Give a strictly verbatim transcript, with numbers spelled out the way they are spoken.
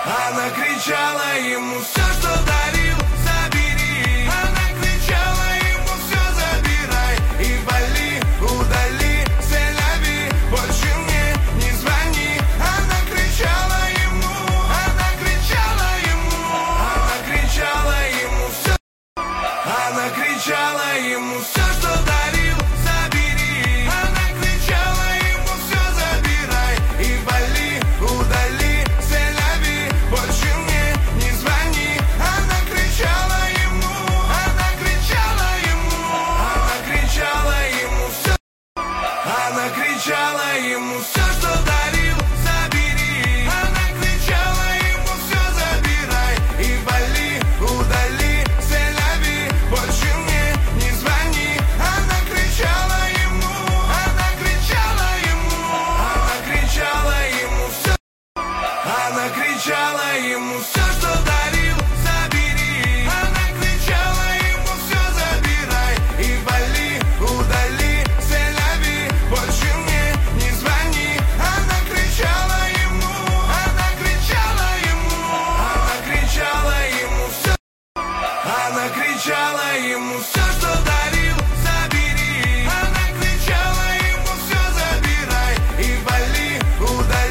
Она кричала ему: все, что дарил, забери. Она кричала ему: все забирай и вали, удали, селяви, больше мне не звони. Она кричала ему, она кричала ему, она кричала ему: все. Она кричала ему: все, что дарил, забери. Она кричала ему: все забирай и вали, удали, селяви, больше мне не звони. Она кричала ему, она кричала ему, она кричала ему: все. Она кричала ему: все, что дарил, забери. Она кричала ему: все забирай и вали, удали, селяви, больше мне не звони. Она кричала ему, она кричала ему, она кричала ему: все. Она кричала ему: все, что дарил, забери. Она кричала ему: все забирай и вали, удали, селяви, больше мне не звони. Она кричала ему, она кричала ему, она кричала ему: все. Она кричала ему: все, что дарил.